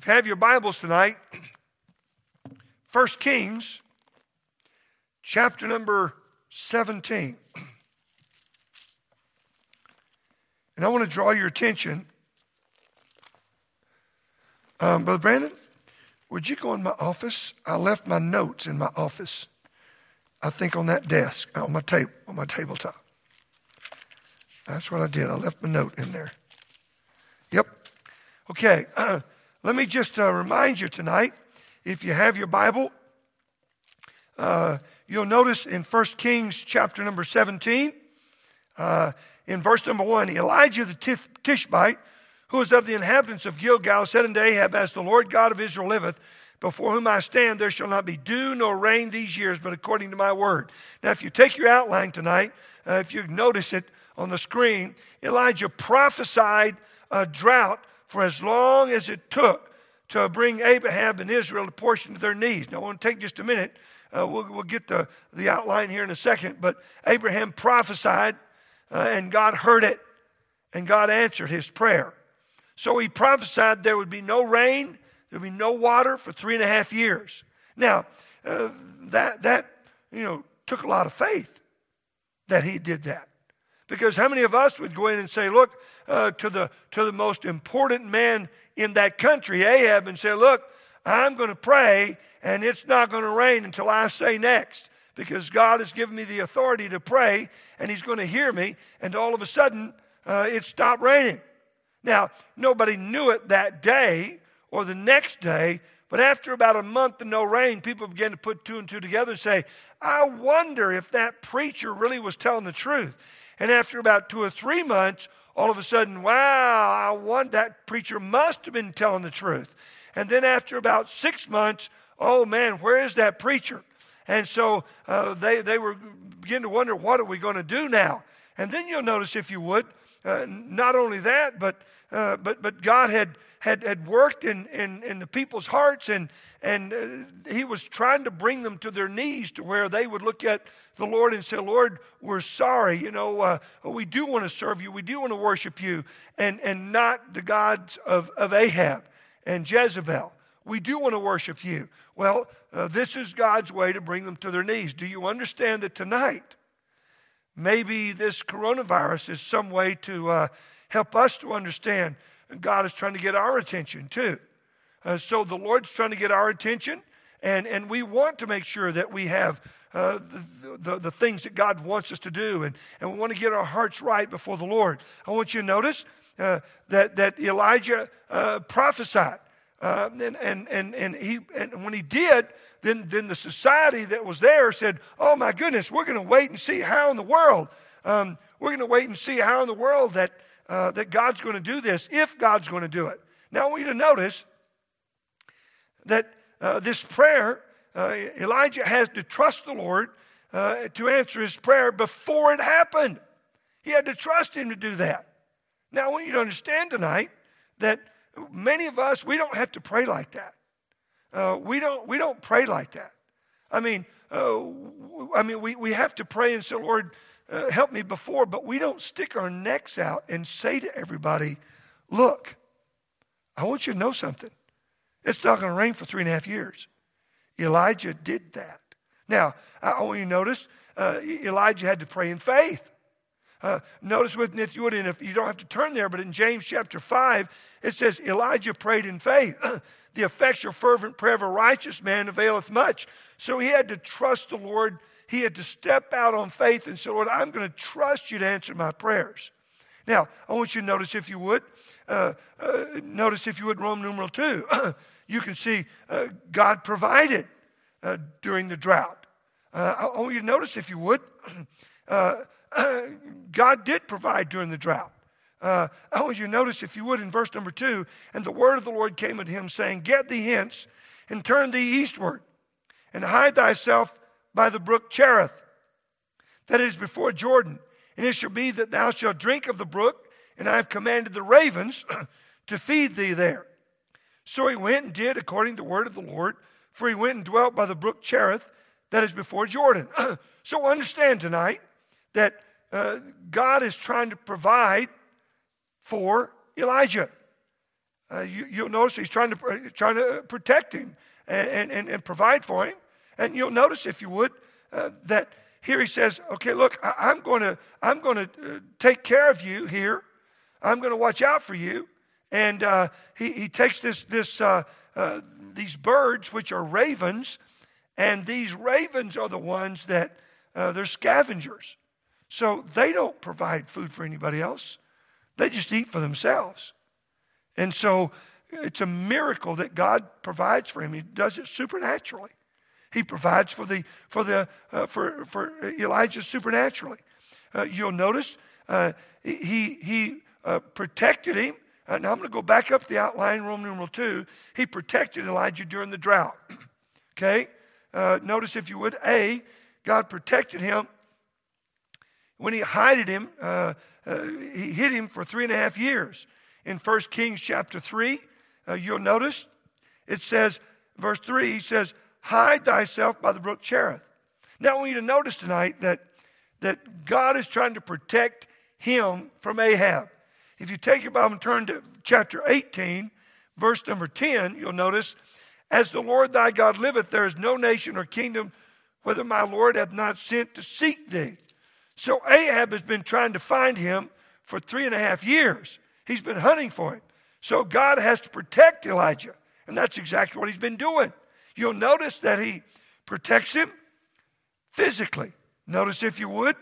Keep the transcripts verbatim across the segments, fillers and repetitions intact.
If you have your Bibles tonight, First Kings, chapter number seventeen. And I want to draw your attention. Um, Brother Brandon, would you go in my office? I left my notes in my office. I think on that desk, on my table, on my tabletop. That's what I did. I left my note in there. Yep. Okay. Uh, let me just uh, remind you tonight, if you have your Bible, uh, you'll notice in First Kings chapter number seventeen, uh, in verse number one, Elijah the Tith- Tishbite, who was of the inhabitants of Gilgal, said unto Ahab, As the Lord God of Israel liveth, before whom I stand, there shall not be dew nor rain these years, but according to my word. Now, if you take your outline tonight, uh, if you notice it on the screen, Elijah prophesied a drought for as long as it took to bring Ahab and Israel a portion to their knees. Now, I want to take just a minute. Uh, we'll, we'll get the, the outline here in a second. But Abraham prophesied, uh, and God heard it, and God answered his prayer. So he prophesied there would be no rain, there would be no water for three and a half years. Now, uh, that, that you know, took a lot of faith that he did that. Because how many of us would go in and say, look, uh, to the to the most important man in that country, Ahab, and say, look, I'm going to pray, and it's not going to rain until I say next. Because God has given me the authority to pray, and he's going to hear me, and all of a sudden, uh, it stopped raining. Now, nobody knew it that day or the next day, but after about a month of no rain, people began to put two and two together and say, I wonder if that preacher really was telling the truth. And after about two or three months, all of a sudden, wow, I want that preacher must have been telling the truth. And then after about six months, oh man, where is that preacher? And so uh, they, they were beginning to wonder, what are we going to do now? And then you'll notice, if you would, uh, not only that, but uh, but but God had had, had worked in, in, in the people's hearts, and, and uh, he was trying to bring them to their knees to where they would look at the Lord and say, Lord, we're sorry. You know, uh, we do want to serve you. We do want to worship you, and, and not the gods of, of Ahab and Jezebel. We do want to worship you. Well, uh, this is God's way to bring them to their knees. Do you understand that tonight, maybe this coronavirus is some way to uh, help us to understand God is trying to get our attention too. Uh, so the Lord's trying to get our attention, and, and we want to make sure that we have uh, the, the, the things that God wants us to do, and, and we want to get our hearts right before the Lord. I want you to notice uh, that, that Elijah uh, prophesied. Uh, and, and, and, and, he, and when he did, then, then the society that was there said, oh my goodness, we're going to wait and see how in the world, um, we're going to wait and see how in the world that, uh, that God's going to do this, if God's going to do it. Now I want you to notice that uh, this prayer, uh, Elijah has to trust the Lord uh, to answer his prayer before it happened. He had to trust him to do that. Now I want you to understand tonight that many of us, we don't have to pray like that. Uh, we don't. We don't pray like that. I mean, uh, I mean, we, we have to pray and say, Lord, uh, help me before. But we don't stick our necks out and say to everybody, look, I want you to know something. It's not going to rain for three and a half years. Elijah did that. Now, I want you to notice uh, Elijah had to pray in faith. Uh, notice with me, if you would, and if you don't have to turn there, but in James chapter five, it says, Elijah prayed in faith. The effectual fervent prayer of a righteous man availeth much. So he had to trust the Lord. He had to step out on faith and say, Lord, I'm going to trust you to answer my prayers. Now, I want you to notice, if you would, uh, uh, notice if you would, Roman numeral two. You can see uh, God provided uh, during the drought. Uh, I want you to notice, if you would, uh, God did provide during the drought. Uh, I want you to notice, if you would, in verse number two, and the word of the Lord came unto him, saying, get thee hence, and turn thee eastward, and hide thyself by the brook Cherith, that is before Jordan. And it shall be that thou shalt drink of the brook, and I have commanded the ravens to feed thee there. So he went and did according to the word of the Lord, for he went and dwelt by the brook Cherith, that is before Jordan. So understand tonight that uh, God is trying to provide for Elijah. uh, you, you'll notice he's trying to, trying to protect him and, and, and provide for him. And you'll notice, if you would, uh, that here he says, okay, look, I, I'm going to I'm going to uh, take care of you here. I'm going to watch out for you. And uh, he, he takes this this uh, uh, these birds, which are ravens, and these ravens are the ones that uh, they're scavengers. So they don't provide food for anybody else. They just eat for themselves. And so it's a miracle that God provides for him. He does it supernaturally. He provides for the for the uh, for for Elijah supernaturally. Uh, you'll notice uh, he he uh, protected him. Uh, now I'm going to go back up the outline, Roman numeral two. He protected Elijah during the drought. Okay, uh, notice if you would, A, God protected him when he hided him. Uh, uh, he hid him for three and a half years. In First Kings chapter three, uh, you'll notice it says, verse three, he says, hide thyself by the brook Cherith. Now I want you to notice tonight that, that God is trying to protect him from Ahab. If you take your Bible and turn to chapter eighteen, verse number ten, you'll notice, as the Lord thy God liveth, there is no nation or kingdom whither my Lord hath not sent to seek thee. So Ahab has been trying to find him for three and a half years. He's been hunting for him. So God has to protect Elijah. And that's exactly what he's been doing. You'll notice that he protects him physically. Notice, if you would,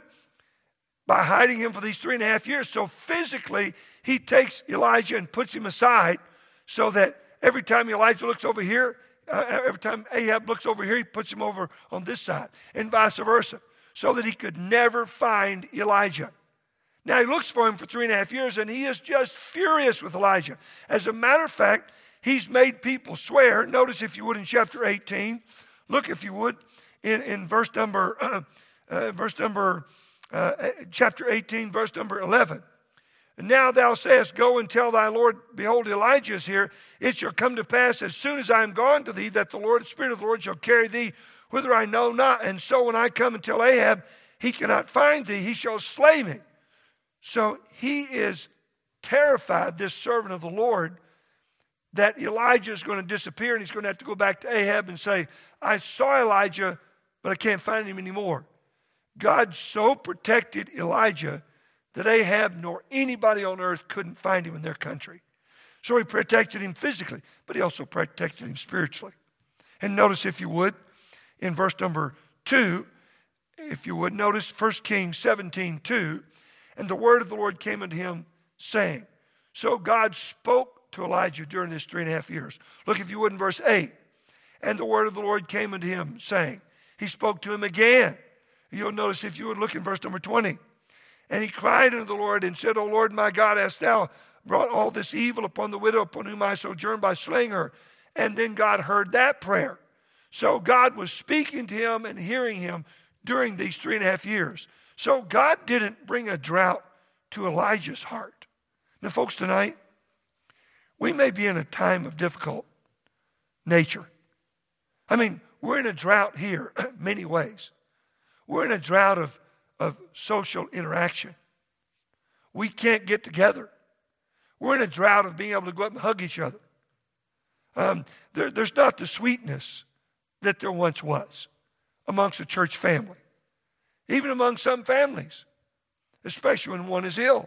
by hiding him for these three and a half years. So physically, he takes Elijah and puts him aside so that every time Elijah looks over here, uh, every time Ahab looks over here, he puts him over on this side, and vice versa, so that he could never find Elijah. Now, he looks for him for three and a half years, and he is just furious with Elijah. As a matter of fact, he's made people swear. Notice, if you would, in chapter eighteen. Look, if you would, in, in verse number, uh, uh, verse number, uh, chapter eighteen, verse number eleven. And now thou sayest, go and tell thy Lord, behold, Elijah is here. It shall come to pass, as soon as I am gone to thee, that the Lord, the Spirit of the Lord shall carry thee whither I know not. And so when I come and tell Ahab, he cannot find thee, he shall slay me. So he is terrified, this servant of the Lord, that Elijah is going to disappear, and he's going to have to go back to Ahab and say, I saw Elijah, but I can't find him anymore. God so protected Elijah that Ahab nor anybody on earth couldn't find him in their country. So he protected him physically, but he also protected him spiritually. And notice, if you would, in verse number two, if you would, notice First Kings seventeen two, and the word of the Lord came unto him, saying. So God spoke to Elijah during this three and a half years. Look, if you would, in verse eight. And the word of the Lord came unto him, saying. He spoke to him again. You'll notice, if you would, look in verse number twenty. And he cried unto the Lord and said, O Lord my God, hast thou brought all this evil upon the widow upon whom I sojourn by slaying her? And then God heard that prayer. So God was speaking to him and hearing him during these three and a half years. So God didn't bring a drought to Elijah's heart. Now, folks, tonight, we may be in a time of difficult nature. I mean, we're in a drought here in many ways. We're in a drought of, of social interaction. We can't get together. We're in a drought of being able to go up and hug each other. Um, there, there's not the sweetness that there once was amongst the church family. Even among some families, especially when one is ill.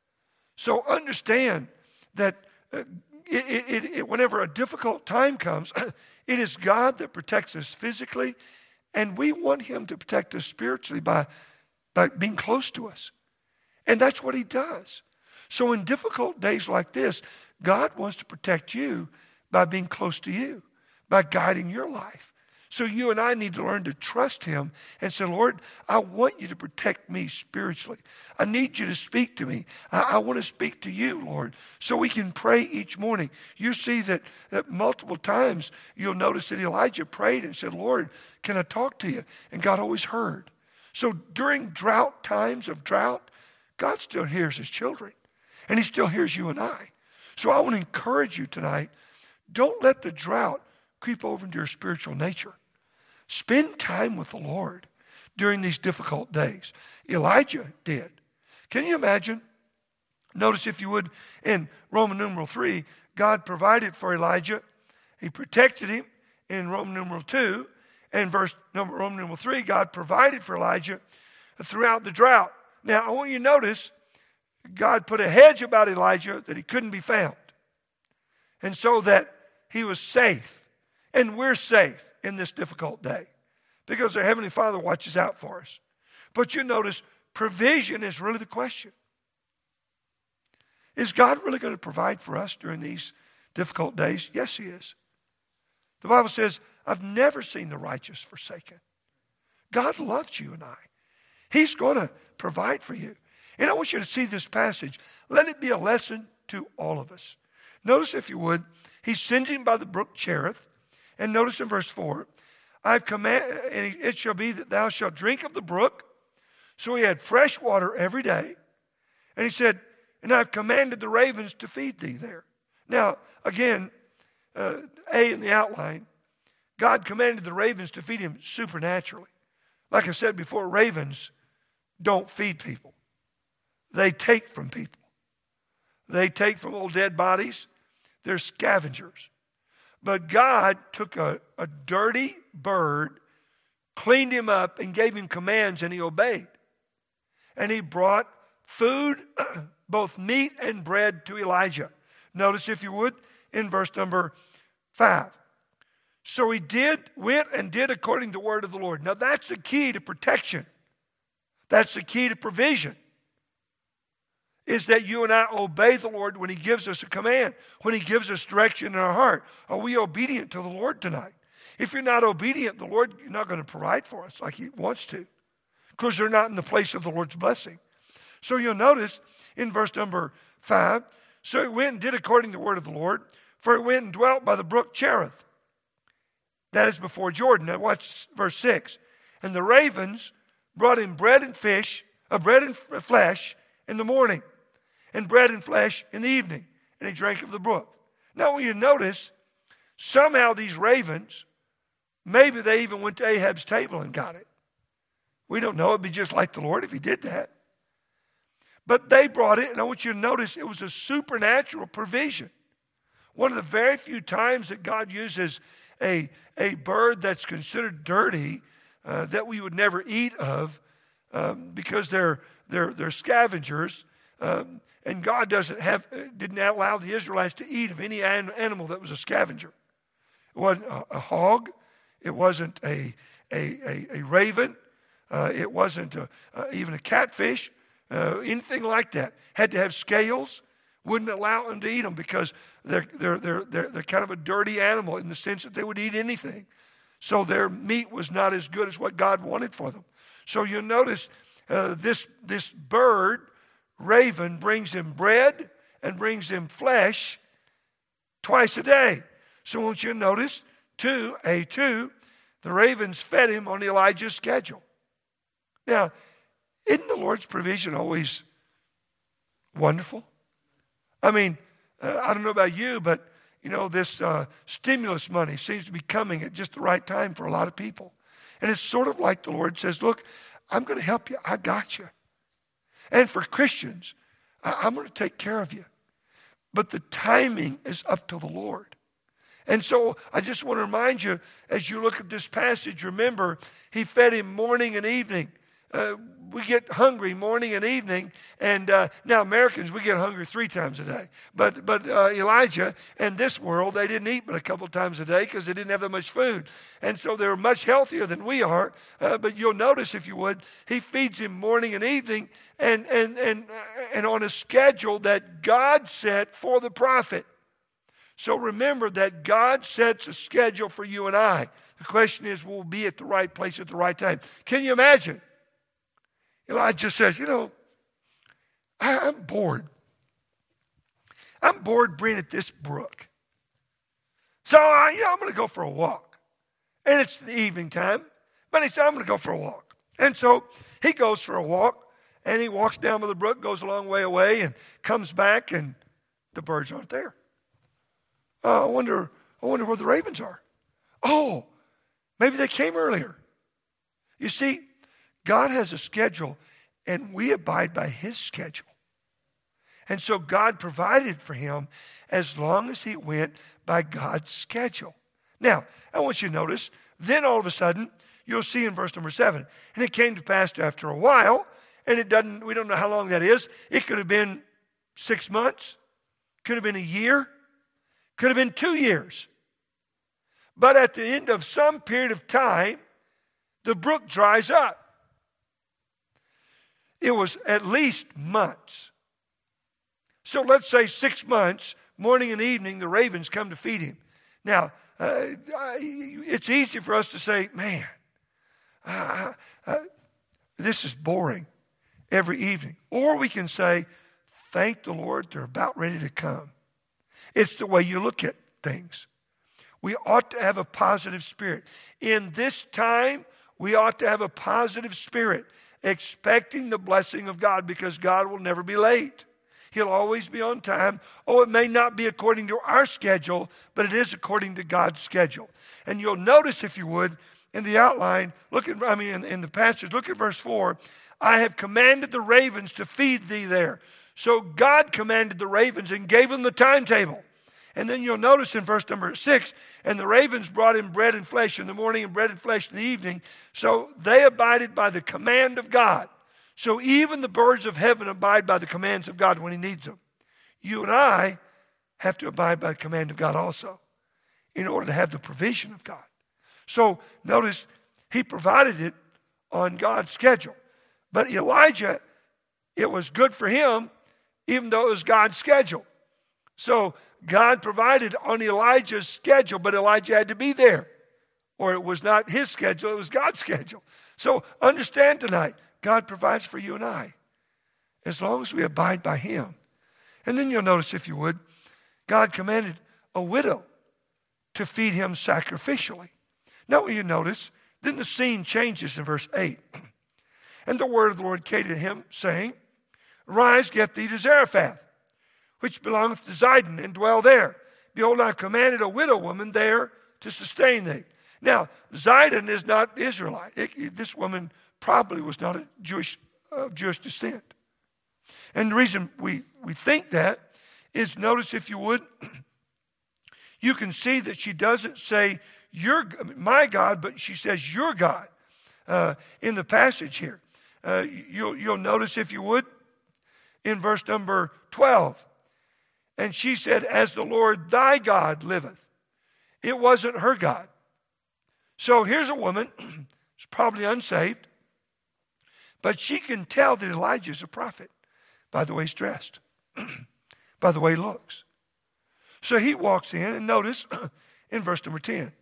So understand that uh, it, it, it, whenever a difficult time comes, it is God that protects us physically, and we want him to protect us spiritually by, by being close to us. And that's what he does. So in difficult days like this, God wants to protect you by being close to you, by guiding your life. So you and I need to learn to trust him and say, Lord, I want you to protect me spiritually. I need you to speak to me. I, I want to speak to you, Lord, so we can pray each morning. You see that, that multiple times you'll notice that Elijah prayed and said, Lord, can I talk to you? And God always heard. So during drought times of drought, God still hears his children. And he still hears you and I. So I want to encourage you tonight, don't let the drought creep over into your spiritual nature. Spend time with the Lord during these difficult days. Elijah did. Can you imagine? Notice, if you would, in Roman numeral three, God provided for Elijah. He protected him in Roman numeral two. And verse number Roman numeral three, God provided for Elijah throughout the drought. Now, I want you to notice, God put a hedge about Elijah that he couldn't be found. And so that he was safe. And we're safe in this difficult day because our Heavenly Father watches out for us. But you notice, provision is really the question. Is God really going to provide for us during these difficult days? Yes, he is. The Bible says, I've never seen the righteous forsaken. God loves you and I. He's going to provide for you. And I want you to see this passage. Let it be a lesson to all of us. Notice, if you would, he's sending by the brook Cherith. And notice in verse four, I've commanded, and it shall be that thou shalt drink of the brook. So he had fresh water every day. And he said, and I've commanded the ravens to feed thee there. Now, again, uh, A in the outline, God commanded the ravens to feed him supernaturally. Like I said before, ravens don't feed people. They take from people. They take from old dead bodies. They're scavengers. But God took a, a dirty bird, cleaned him up, and gave him commands, and he obeyed. And he brought food, both meat and bread, to Elijah. Notice, if you would, in verse number five. So he did, went and did according to the word of the Lord. Now that's the key to protection. That's the key to provision. Is that you and I obey the Lord when he gives us a command, when he gives us direction in our heart. Are we obedient to the Lord tonight? If you're not obedient, the Lord, you're not going to provide for us like he wants to, because they're not in the place of the Lord's blessing. So you'll notice in verse number five, so he went and did according to the word of the Lord, for he went and dwelt by the brook Cherith. That is before Jordan. Now watch verse six. And the ravens brought him bread and fish, uh, bread and flesh in the morning, and bread and flesh in the evening. And he drank of the brook. Now when you notice, somehow these ravens, maybe they even went to Ahab's table and got it. We don't know. It'd be just like the Lord if he did that. But they brought it, and I want you to notice it was a supernatural provision. One of the very few times that God uses a, a bird that's considered dirty, uh, that we would never eat of, um, because they're, they're, they're scavengers. Um, and God doesn't have, didn't allow the Israelites to eat of any an, animal that was a scavenger. It wasn't a, a hog. It wasn't a, a, a, a raven. Uh, it wasn't a, uh, even a catfish. Uh, anything like that. Had to have scales. Wouldn't allow them to eat them because they're, they're, they're, they're, they're kind of a dirty animal in the sense that they would eat anything. So their meat was not as good as what God wanted for them. So you'll notice uh, this, this bird, raven, brings him bread and brings him flesh twice a day. So I want you to notice, two, A two, the ravens fed him on Elijah's schedule. Now, isn't the Lord's provision always wonderful? I mean, uh, I don't know about you, but, you know, this uh, stimulus money seems to be coming at just the right time for a lot of people. And it's sort of like the Lord says, look, I'm going to help you. I got you. And for Christians, I- I'm going to take care of you. But the timing is up to the Lord. And so I just want to remind you, as you look at this passage, remember, he fed him morning and evening. Uh, we get hungry morning and evening, and uh, now Americans, we get hungry three times a day. But but uh, Elijah and this world, they didn't eat but a couple times a day because they didn't have that much food. And so they were much healthier than we are. Uh, but you'll notice, if you would, he feeds him morning and evening, and, and, and, and on a schedule that God set for the prophet. So remember that God sets a schedule for you and I. The question is, will we be at the right place at the right time? Can you imagine? Elijah says, you know, I, I'm bored. I'm bored being at this brook. So, I, you know, I'm going to go for a walk. And it's the evening time. But he said, I'm going to go for a walk. And so he goes for a walk. And he walks down by the brook, goes a long way away, and comes back, and the birds aren't there. Uh, I wonder, I wonder where the ravens are. Oh, maybe they came earlier. You see, God has a schedule, and we abide by his schedule. And so God provided for him as long as he went by God's schedule. Now, I want you to notice, then all of a sudden, you'll see in verse number seven, and it came to pass after a while, and it doesn't, we don't know how long that is. It could have been six months, could have been a year, could have been two years. But at the end of some period of time, the brook dries up. It was at least months. So let's say six months, morning and evening, the ravens come to feed him. Now, uh, it's easy for us to say, man, uh, uh, this is boring every evening. Or we can say, thank the Lord, they're about ready to come. It's the way you look at things. We ought to have a positive spirit. In this time, we ought to have a positive spirit, expecting the blessing of God, because God will never be late. He'll always be on time. Oh, it may not be according to our schedule, but it is according to God's schedule. And you'll notice, if you would, in the outline, look at, I mean, in, in the passage, look at verse four. I have commanded the ravens to feed thee there. So God commanded the ravens and gave them the timetable. And then you'll notice in verse number six, and the ravens brought him bread and flesh in the morning and bread and flesh in the evening. So they abided by the command of God. So even the birds of heaven abide by the commands of God when he needs them. You and I have to abide by the command of God also in order to have the provision of God. So notice he provided it on God's schedule. But Elijah, it was good for him even though it was God's schedule. So God provided on Elijah's schedule, but Elijah had to be there. Or it was not his schedule, it was God's schedule. So understand tonight, God provides for you and I as long as we abide by him. And then you'll notice, if you would, God commanded a widow to feed him sacrificially. Now you notice, then the scene changes in verse eight. And the word of the Lord came to him, saying, Rise, get thee to Zarephath, which belongeth to Zidon, and dwell there. Behold, I have commanded a widow woman there to sustain thee. Now, Zidon is not Israelite. It, it, this woman probably was not a Jewish, uh, Jewish descent. And the reason we, we think that is, notice, if you would, you can see that she doesn't say, your, my God, but she says, your God, uh, in the passage here. Uh, you'll, you'll notice, if you would, in verse number twelve. And she said, as the Lord thy God liveth. It wasn't her God. So here's a woman, who's probably unsaved, but she can tell that Elijah's a prophet by the way he's dressed, by the way he looks. So he walks in, and notice in verse number ten.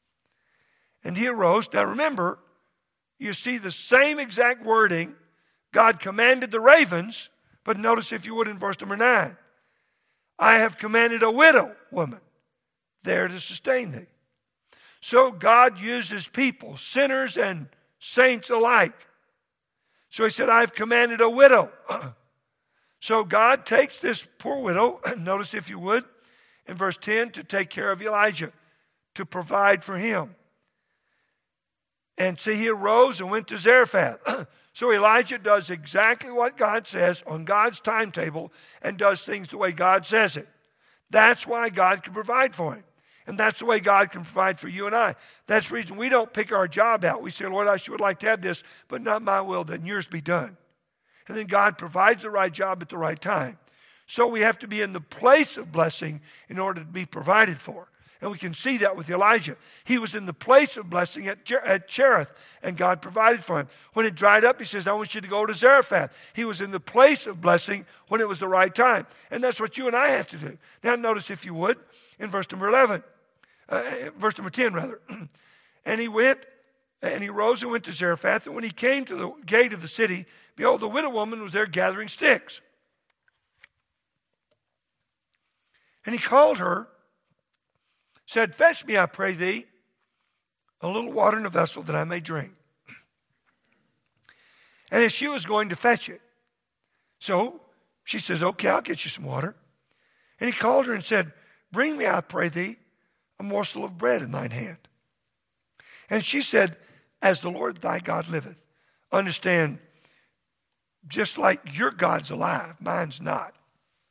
And he arose. Now remember, you see the same exact wording. God commanded the ravens, but notice, if you would, in verse number nine. I have commanded a widow woman there to sustain thee. So God uses people, sinners and saints alike. So he said, I have commanded a widow. So God takes this poor widow, notice, if you would, in verse ten, to take care of Elijah, to provide for him. And see, he arose and went to Zarephath. So Elijah does exactly what God says on God's timetable and does things the way God says it. That's why God can provide for him. And that's the way God can provide for you and I. That's the reason we don't pick our job out. We say, Lord, I would like to have this, but not my will, then yours be done. And then God provides the right job at the right time. So we have to be in the place of blessing in order to be provided for. And we can see that with Elijah. He was in the place of blessing at, Cher- at Cherith, and God provided for him. When it dried up, he says, I want you to go to Zarephath. He was in the place of blessing when it was the right time. And that's what you and I have to do. Now notice, if you would, in verse number eleven, uh, verse number ten rather. And he went, and he rose and went to Zarephath. And when he came to the gate of the city, behold, the widow woman was there gathering sticks. And he called her, said, fetch me, I pray thee, a little water in a vessel that I may drink. And as she was going to fetch it, so she says, okay, I'll get you some water. And he called her and said, bring me, I pray thee, a morsel of bread in thine hand. And she said, as the Lord thy God liveth. Understand, just like your God's alive, mine's not.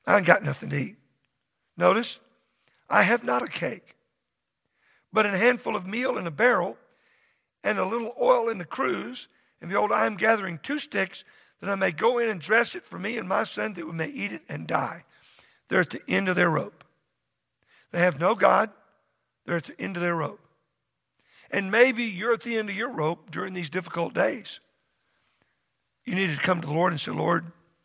I ain't got nothing to eat. Notice, I have not a cake, but a handful of meal in a barrel and a little oil in the cruse. And behold, I am gathering two sticks that I may go in and dress it for me and my son, that we may eat it and die. They're at the end of their rope. They have no God. They're at the end of their rope. And maybe you're at the end of your rope during these difficult days. You need to come to the Lord and say, Lord,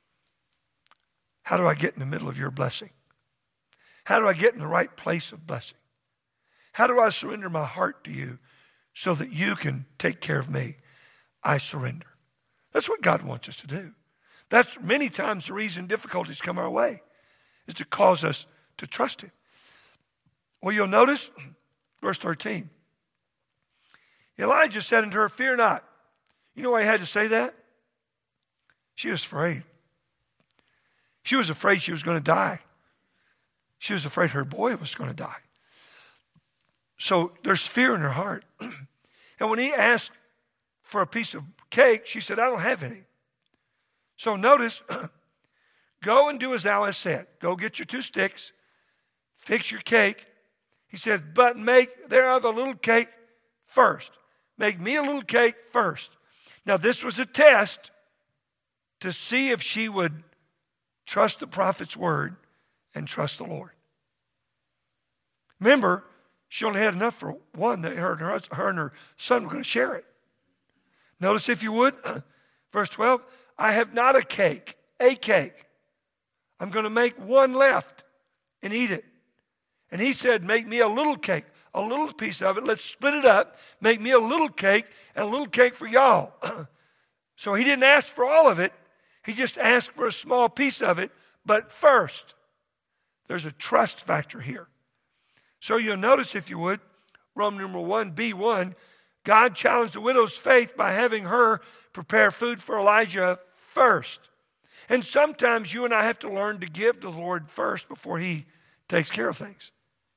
how do I get in the middle of your blessing? How do I get in the right place of blessing? How do I surrender my heart to you so that you can take care of me? I surrender. That's what God wants us to do. That's many times the reason difficulties come our way, is to cause us to trust him. Well, you'll notice, verse thirteen, Elijah said unto her, fear not. You know why he had to say that? She was afraid. She was afraid she was going to die. She was afraid her boy was going to die. So there's fear in her heart. And when he asked for a piece of cake, she said, I don't have any. So notice, go and do as thou hast said. Go get your two sticks, fix your cake. He said, but make thereof a little cake first. Make me a little cake first. Now this was a test to see if she would trust the prophet's word and trust the Lord. Remember, she only had enough for one, that her and her, her, and her son were going to share it. Notice, if you would, verse twelve, I have not a cake, a cake. I'm going to make one left and eat it. And he said, make me a little cake, a little piece of it. Let's split it up. Make me a little cake and a little cake for y'all. So he didn't ask for all of it. He just asked for a small piece of it. But first, there's a trust factor here. So you'll notice, if you would, Roman numeral one, B one, God challenged the widow's faith by having her prepare food for Elijah first. And sometimes you and I have to learn to give the Lord first before he takes care of things.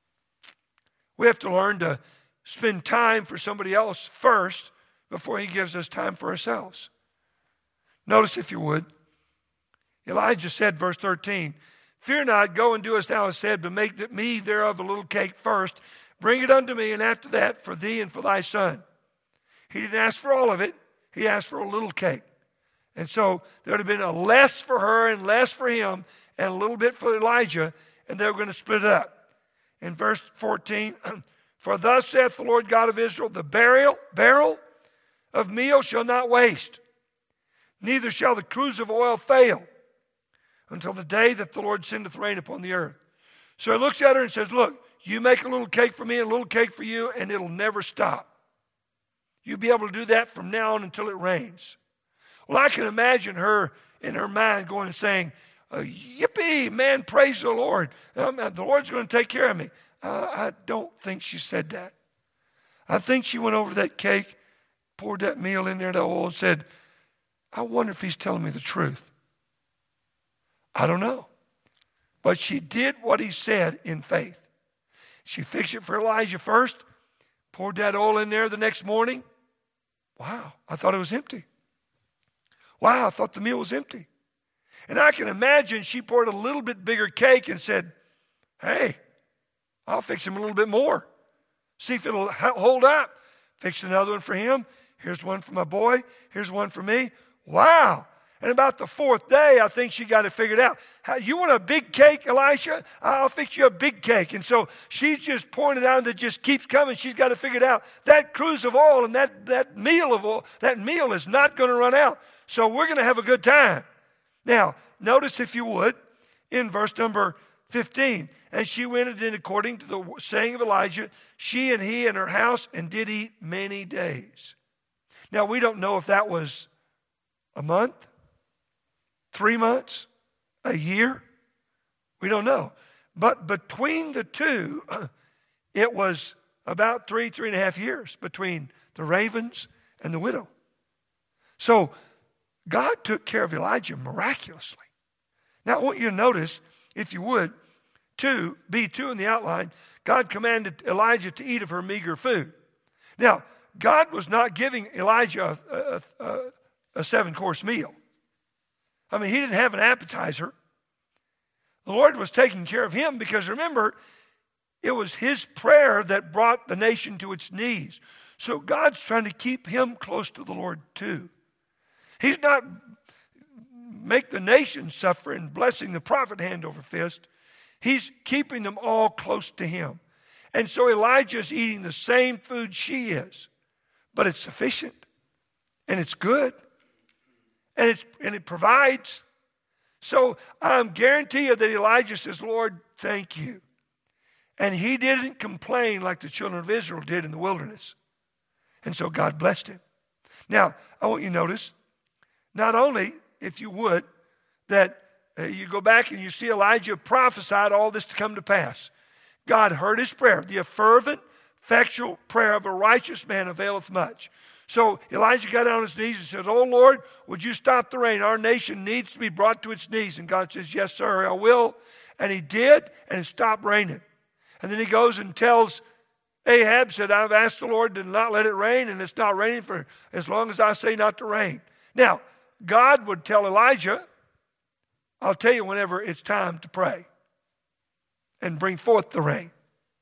We have to learn to spend time for somebody else first before he gives us time for ourselves. Notice, if you would, Elijah said, verse thirteen, fear not, go and do as thou hast said, but make me thereof a little cake first. Bring it unto me, and after that for thee and for thy son. He didn't ask for all of it. He asked for a little cake. And so there would have been a less for her and less for him and a little bit for Elijah, and they were going to split it up. In verse fourteen, for thus saith the Lord God of Israel, the barrel, barrel of meal shall not waste, neither shall the cruse of oil fail, until the day that the Lord sendeth rain upon the earth. So he looks at her and says, look, you make a little cake for me and a little cake for you, and it'll never stop. You'll be able to do that from now on until it rains. Well, I can imagine her in her mind going and saying, uh, yippee, man, praise the Lord. Um, the Lord's going to take care of me. Uh, I don't think she said that. I think she went over that cake, poured that meal in there, that oil, and said, I wonder if he's telling me the truth. I don't know. But she did what he said in faith. She fixed it for Elijah first, poured that oil in there the next morning. Wow, I thought it was empty. Wow, I thought the meal was empty. And I can imagine she poured a little bit bigger cake and said, hey, I'll fix him a little bit more. See if it'll hold up. Fixed another one for him. Here's one for my boy. Here's one for me. Wow. And about the fourth day, I think she got it figured out. How, you want a big cake, Elisha? I'll fix you a big cake. And so she's just pouring it out, and it just keeps coming. She's got it figured out. That cruse of oil and that, that meal of oil, that meal is not going to run out. So we're going to have a good time. Now, notice, if you would, in verse number fifteen, and she went in according to the saying of Elijah, she and he and her house, and did eat many days. Now, we don't know if that was a month, three months, a year. We don't know. But between the two, it was about three, three and a half years between the ravens and the widow. So God took care of Elijah miraculously. Now, I want you to notice, if you would, two, B two in the outline, God commanded Elijah to eat of her meager food. Now, God was not giving Elijah a, a, a, a seven-course meal. I mean, he didn't have an appetizer. The Lord was taking care of him because, remember, it was his prayer that brought the nation to its knees. So God's trying to keep him close to the Lord too. He's not make the nation suffer and blessing the prophet hand over fist. He's keeping them all close to him. And so Elijah's eating the same food she is. But it's sufficient. And it's good. And, it's, and it provides. So I'm guarantee you that Elijah says, Lord, thank you. And he didn't complain like the children of Israel did in the wilderness. And so God blessed him. Now, I want you to notice, not only, if you would, that uh, you go back and you see Elijah prophesied all this to come to pass. God heard his prayer. The fervent, effectual prayer of a righteous man availeth much. So Elijah got on his knees and said, oh Lord, would you stop the rain? Our nation needs to be brought to its knees. And God says, yes, sir, I will. And he did, and it stopped raining. And then he goes and tells Ahab, said, I've asked the Lord to not let it rain, and it's not raining for as long as I say not to rain. Now, God would tell Elijah, I'll tell you whenever it's time to pray and bring forth the rain.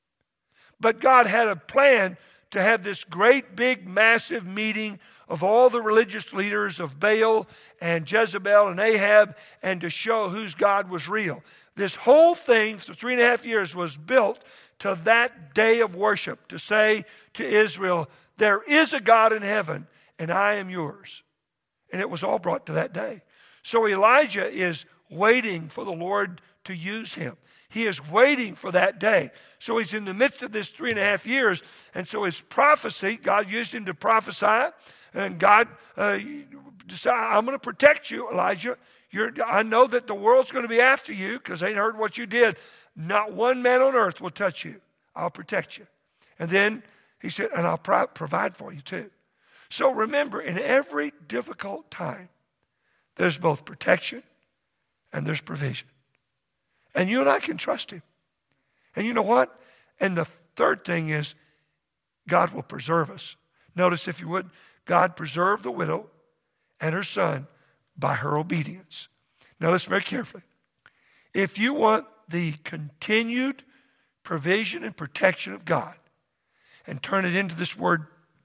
But God had a plan to have this great, big, massive meeting of all the religious leaders of Baal and Jezebel and Ahab, and to show whose God was real. This whole thing for three and a half years was built to that day of worship, to say to Israel, there is a God in heaven, and I am yours. And it was all brought to that day. So Elijah is waiting for the Lord to use him. He is waiting for that day. So he's in the midst of this three and a half years. And so his prophecy, God used him to prophesy. And God uh, decided, I'm going to protect you, Elijah. You're, I know that the world's going to be after you because they heard what you did. Not one man on earth will touch you. I'll protect you. And then he said, and I'll pro- provide for you too. So remember, in every difficult time, there's both protection and there's provision. And you and I can trust him. And you know what? And the third thing is, God will preserve us. Notice, if you would, God preserved the widow and her son by her obedience. Now listen very carefully. If you want the continued provision and protection of God, and turn it into this word,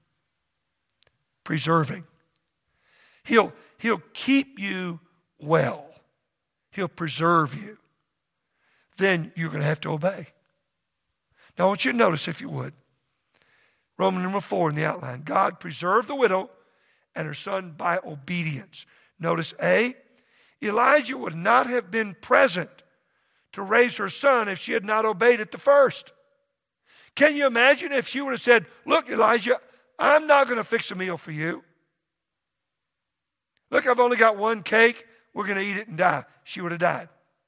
preserving, He'll, he'll keep you well. He'll preserve you. Then you're going to have to obey. Now I want you to notice, if you would, Roman number four in the outline. God preserved the widow and her son by obedience. Notice A, Elijah would not have been present to raise her son if she had not obeyed at the first. Can you imagine if she would have said, look, Elijah, I'm not going to fix a meal for you. Look, I've only got one cake. We're going to eat it and die. She would have died.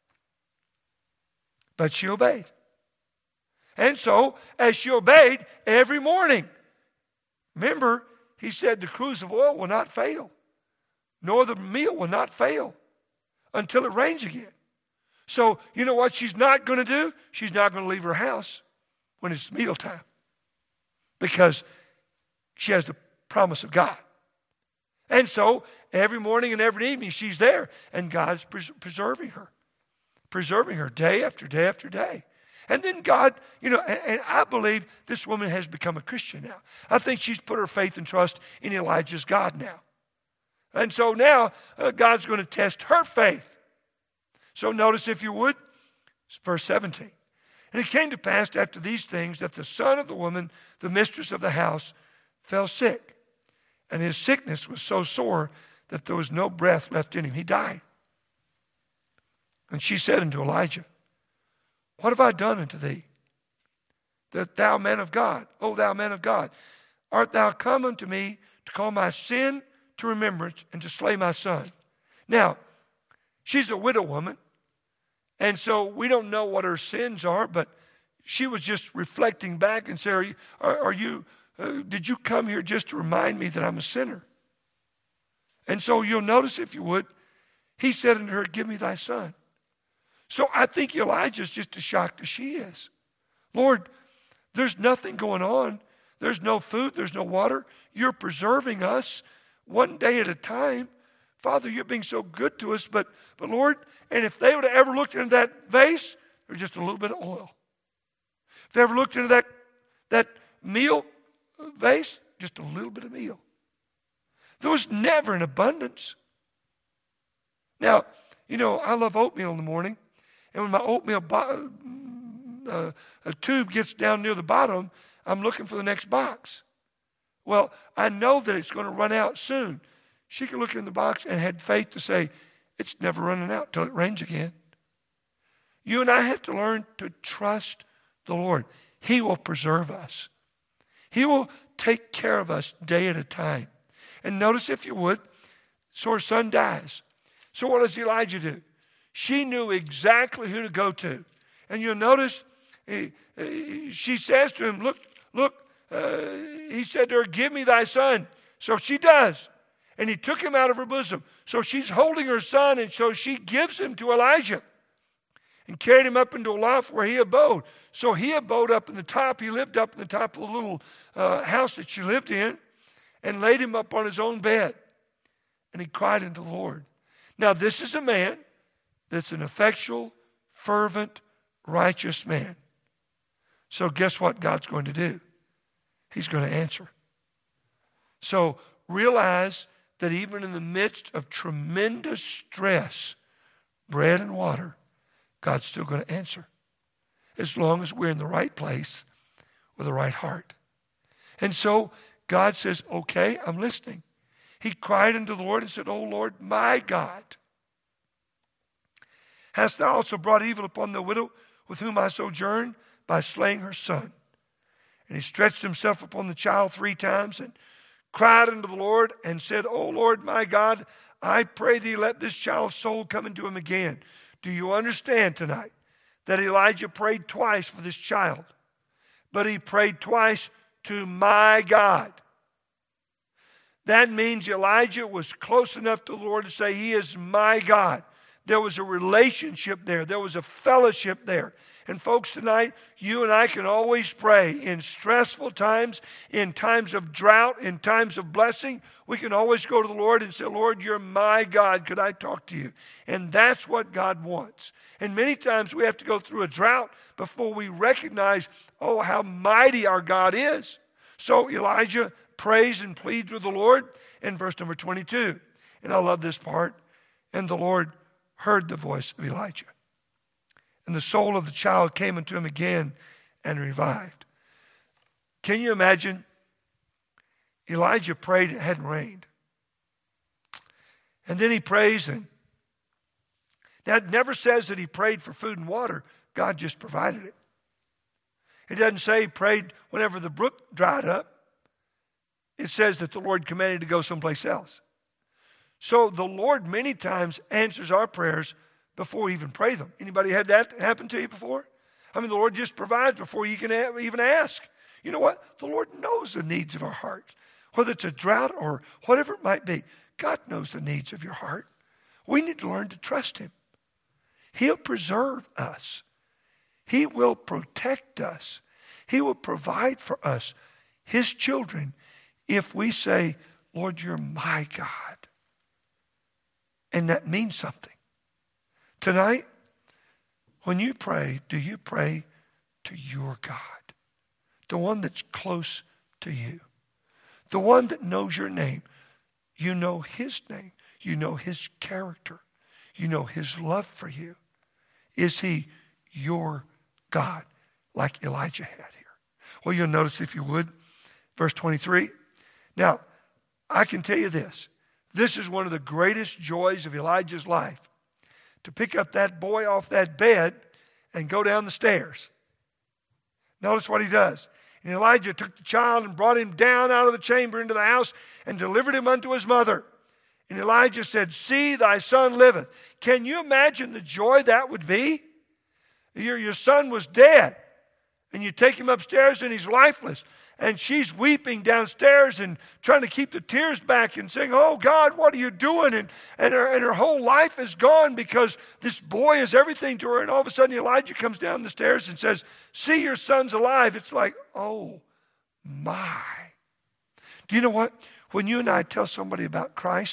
But she obeyed. And so, as she obeyed every morning, remember, he said the cruse of oil will not fail, nor the meal will not fail until it rains again. So, you know what she's not going to do? She's not going to leave her house when it's mealtime, because she has the promise of God. And so, every morning and every evening, she's there, and God's pres- preserving her. Preserving her day after day after day. And then God, you know, and, and I believe this woman has become a Christian now. I think she's put her faith and trust in Elijah's God now. And so now, uh, God's going to test her faith. So notice, if you would, verse seventeen. And it came to pass after these things that the son of the woman, the mistress of the house, fell sick. And his sickness was so sore that there was no breath left in him. He died. And she said unto Elijah, what have I done unto thee, that thou man of God, O thou man of God, art thou come unto me to call my sin to remembrance and to slay my son? Now, she's a widow woman, and so we don't know what her sins are, but she was just reflecting back and saying, are you, are, are you uh, did you come here just to remind me that I'm a sinner? And so you'll notice, if you would, he said unto her, give me thy son. So I think Elijah's just as shocked as she is. Lord, there's nothing going on. There's no food. There's no water. You're preserving us one day at a time. Father, you're being so good to us, but, but Lord, and if they would have ever looked into that vase, there's just a little bit of oil. If they ever looked into that, that meal vase, just a little bit of meal. There was never an abundance. Now, you know, I love oatmeal in the morning, and when my oatmeal bo- uh, a tube gets down near the bottom, I'm looking for the next box. Well, I know that it's going to run out soon. She could look in the box and had faith to say, it's never running out till it rains again. You and I have to learn to trust the Lord. He will preserve us. He will take care of us day at a time. And notice, if you would, so her son dies. So what does Elijah do? She knew exactly who to go to. And you'll notice, he, he, she says to him, look, look, uh, he said to her, give me thy son. So she does. And he took him out of her bosom. So she's holding her son, and so she gives him to Elijah and carried him up into a loft where he abode. So he abode up in the top. He lived up in the top of the little uh, house that she lived in, and laid him up on his own bed. And he cried unto the Lord. Now this is a man that's an effectual, fervent, righteous man. So guess what God's going to do? He's going to answer. So realize that even in the midst of tremendous stress, bread and water, God's still going to answer. As long as we're in the right place with the right heart. And so God says, okay, I'm listening. He cried unto the Lord and said, O Lord, my God, hast thou also brought evil upon the widow with whom I sojourned by slaying her son? And he stretched himself upon the child three times and cried unto the Lord and said, O Lord, my God, I pray thee, let this child's soul come into him again. Do you understand tonight that Elijah prayed twice for this child? But he prayed twice to my God. That means Elijah was close enough to the Lord to say, he is my God. There was a relationship there. There was a fellowship there. And folks, tonight, you and I can always pray in stressful times, in times of drought, in times of blessing. We can always go to the Lord and say, Lord, you're my God. Could I talk to you? And that's what God wants. And many times we have to go through a drought before we recognize, oh, how mighty our God is. So Elijah prays and pleads with the Lord in verse number twenty-two. And I love this part. And the Lord heard the voice of Elijah. And the soul of the child came unto him again and revived. Can you imagine? Elijah prayed, it hadn't rained. And then he prays, and now it never says that he prayed for food and water. God just provided it. It doesn't say he prayed whenever the brook dried up. It says that the Lord commanded to go someplace else. So the Lord many times answers our prayers before we even pray them. Anybody had that happen to you before? I mean, the Lord just provides before you can even ask. You know what? The Lord knows the needs of our hearts. Whether it's a drought or whatever it might be, God knows the needs of your heart. We need to learn to trust Him. He'll preserve us. He will protect us. He will provide for us, His children, if we say, Lord, you're my God. And that means something. Tonight, when you pray, do you pray to your God? The one that's close to you. The one that knows your name. You know His name. You know His character. You know His love for you. Is He your God like Elijah had here? Well, you'll notice, if you would, verse twenty-three. Now, I can tell you this. This is one of the greatest joys of Elijah's life. To pick up that boy off that bed and go down the stairs. Notice what he does. And Elijah took the child and brought him down out of the chamber into the house and delivered him unto his mother. And Elijah said, see, thy son liveth. Can you imagine the joy that would be? Your, your son was dead. And you take him upstairs and he's lifeless. And she's weeping downstairs and trying to keep the tears back and saying, oh God, what are you doing? And, and, her, and her whole life is gone because this boy is everything to her. And all of a sudden Elijah comes down the stairs and says, see, your son's alive. It's like, oh my. Do you know what? When you and I tell somebody about Christ,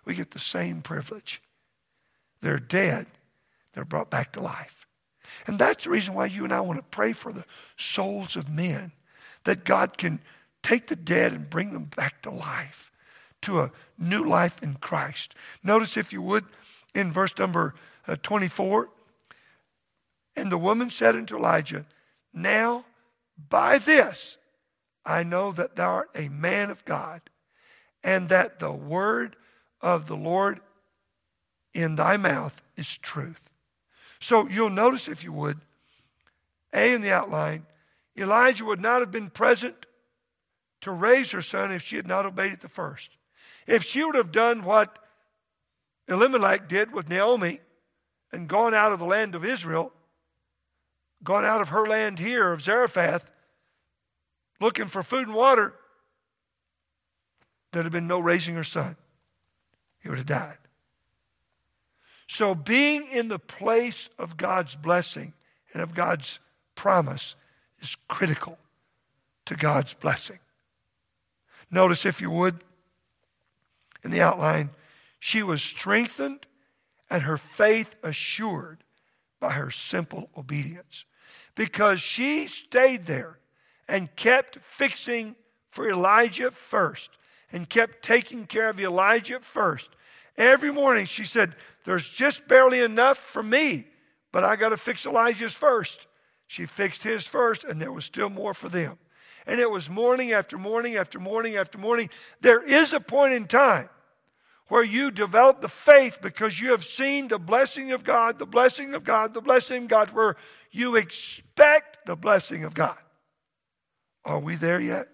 we get the same privilege. They're dead. They're brought back to life. And that's the reason why you and I want to pray for the souls of men, that God can take the dead and bring them back to life, to a new life in Christ. Notice, if you would, in verse number uh, twenty-four, and the woman said unto Elijah, now by this I know that thou art a man of God, and that the word of the Lord in thy mouth is truth. So you'll notice, if you would, A, in the outline, Elijah would not have been present to raise her son if she had not obeyed at the first. If she would have done what Elimelech did with Naomi and gone out of the land of Israel, gone out of her land here of Zarephath, looking for food and water, there'd have been no raising her son. He would have died. So being in the place of God's blessing and of God's promise is critical to God's blessing. Notice, if you would, in the outline, she was strengthened and her faith assured by her simple obedience, because she stayed there and kept fixing for Elijah first and kept taking care of Elijah first. Every morning she said, there's just barely enough for me, but I got to fix Elijah's first. She fixed his first, and there was still more for them. And it was morning after morning after morning after morning. There is a point in time where you develop the faith because you have seen the blessing of God, the blessing of God, the blessing of God, where you expect the blessing of God. Are we there yet?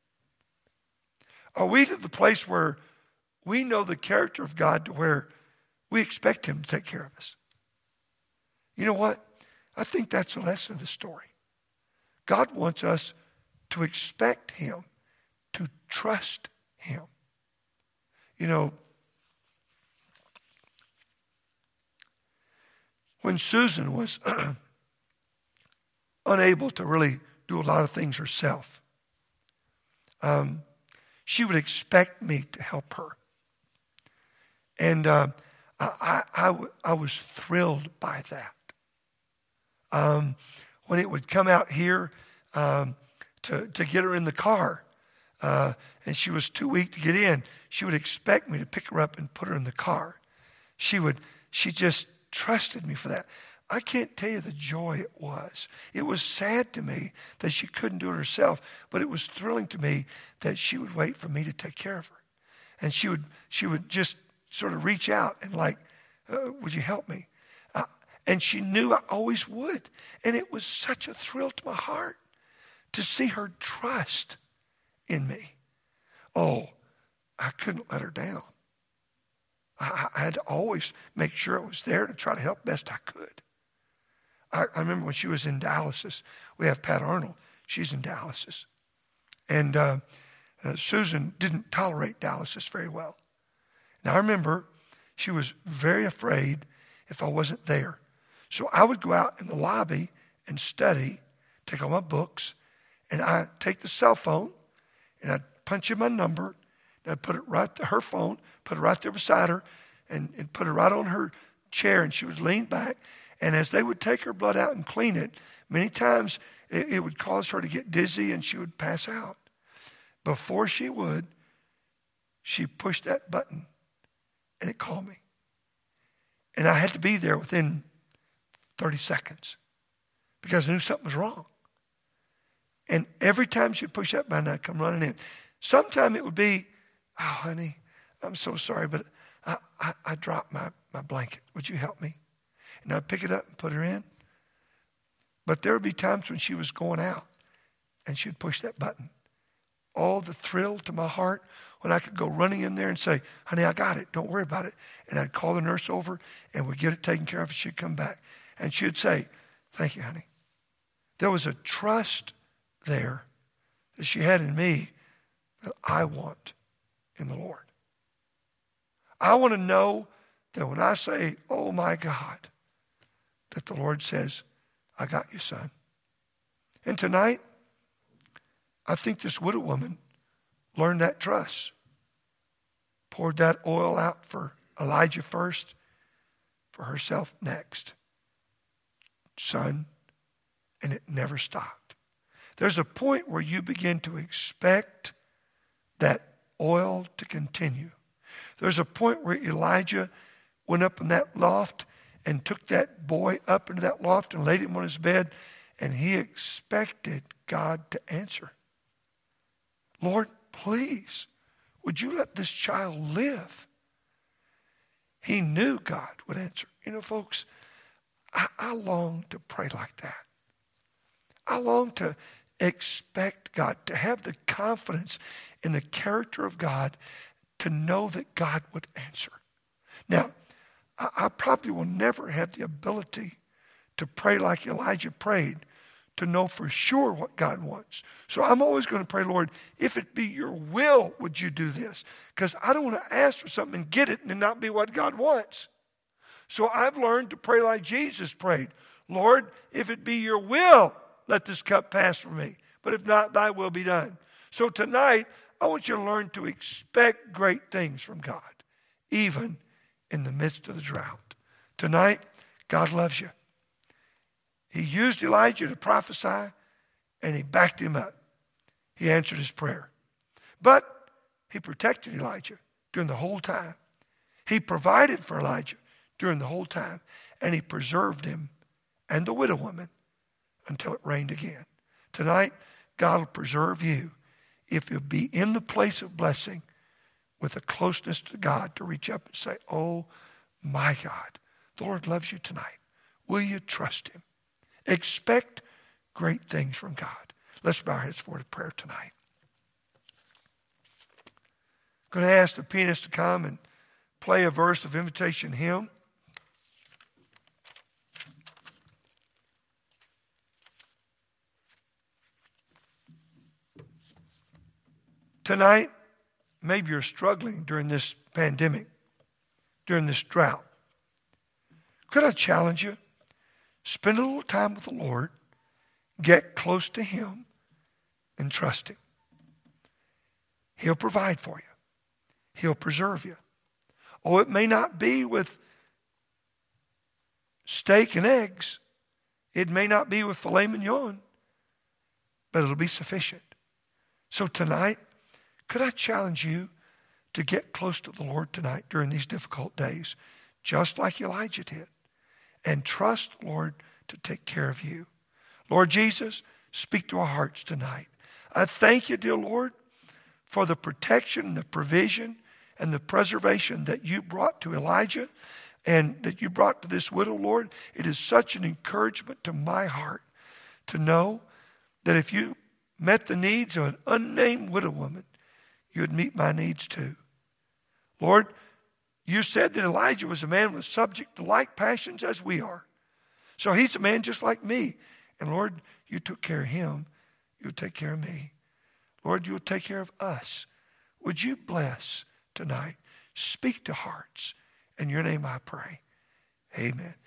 Are we to the place where we know the character of God to where we expect Him to take care of us? You know what? I think that's the lesson of the story. God wants us to expect Him, to trust Him. You know, when Susan was unable to really do a lot of things herself, um, she would expect me to help her. And uh, I, I, I was thrilled by that. Um, when it would come out here um, to, to get her in the car, uh, and she was too weak to get in, she would expect me to pick her up and put her in the car. She would, she just trusted me for that. I can't tell you the joy it was. It was sad to me that she couldn't do it herself, but it was thrilling to me that she would wait for me to take care of her. And she would, she would just sort of reach out and like, uh, would you help me? Uh, and she knew I always would. And it was such a thrill to my heart to see her trust in me. Oh, I couldn't let her down. I, I had to always make sure I was there to try to help best I could. I, I remember when she was in dialysis. We have Pat Arnold. She's in dialysis. And uh, uh, Susan didn't tolerate dialysis very well. Now, I remember she was very afraid if I wasn't there. So I would go out in the lobby and study, take all my books, and I'd take the cell phone, and I'd punch in my number, and I'd put it right to her phone, put it right there beside her, and, and put it right on her chair, and she would lean back. And as they would take her blood out and clean it, many times it, it would cause her to get dizzy and she would pass out. Before she would, she pushed that button and it called me. And I had to be there within thirty seconds because I knew something was wrong. And every time she'd push that button, I'd come running in. Sometime it would be, oh, honey, I'm so sorry, but I, I, I dropped my, my blanket. Would you help me? And I'd pick it up and put her in. But there would be times when she was going out and she'd push that button. All the thrill to my heart when I could go running in there and say, honey, I got it. Don't worry about it. And I'd call the nurse over and we'd get it taken care of and she'd come back. And she'd say, thank you, honey. There was a trust there that she had in me that I want in the Lord. I want to know that when I say, oh my God, that the Lord says, I got you, son. And tonight, I think this widow woman learned that trust. poured that oil out for Elijah first, for herself next. Son, and it never stopped. There's a point where you begin to expect that oil to continue. There's a point where Elijah went up in that loft and took that boy up into that loft and laid him on his bed, and he expected God to answer. Lord, please, would you let this child live? He knew God would answer. You know, folks, I, I long to pray like that. I long to expect God, to have the confidence in the character of God, to know that God would answer. Now, I, I probably will never have the ability to pray like Elijah prayed, to know for sure what God wants. So I'm always going to pray, Lord, if it be your will, would you do this? Because I don't want to ask for something and get it and it not be what God wants. So I've learned to pray like Jesus prayed. Lord, if it be your will, let this cup pass from me. But if not, thy will be done. So tonight, I want you to learn to expect great things from God, even in the midst of the drought. Tonight, God loves you. He used Elijah to prophesy, and he backed him up. He answered his prayer. But he protected Elijah during the whole time. He provided for Elijah during the whole time, and he preserved him and the widow woman until it rained again. Tonight, God will preserve you if you'll be in the place of blessing with a closeness to God to reach up and say, oh, my God, the Lord loves you tonight. Will you trust him? Expect great things from God. Let's bow our heads forward to prayer tonight. I'm going to ask the pianist to come and play a verse of invitation hymn. Tonight, maybe you're struggling during this pandemic, during this drought. Could I challenge you? Spend a little time with the Lord, get close to him, and trust him. He'll provide for you. He'll preserve you. Oh, it may not be with steak and eggs. It may not be with filet mignon, but it'll be sufficient. So tonight, could I challenge you to get close to the Lord tonight during these difficult days, just like Elijah did, and trust, Lord, to take care of you. Lord Jesus, speak to our hearts tonight. I thank you, dear Lord, for the protection, the provision, and the preservation that you brought to Elijah and that you brought to this widow, Lord. It is such an encouragement to my heart to know that if you met the needs of an unnamed widow woman, you would meet my needs too. Lord, you said that Elijah was a man who was subject to like passions as we are. So he's a man just like me. And Lord, you took care of him. You'll take care of me. Lord, you'll take care of us. Would you bless tonight? Speak to hearts. In your name I pray. Amen.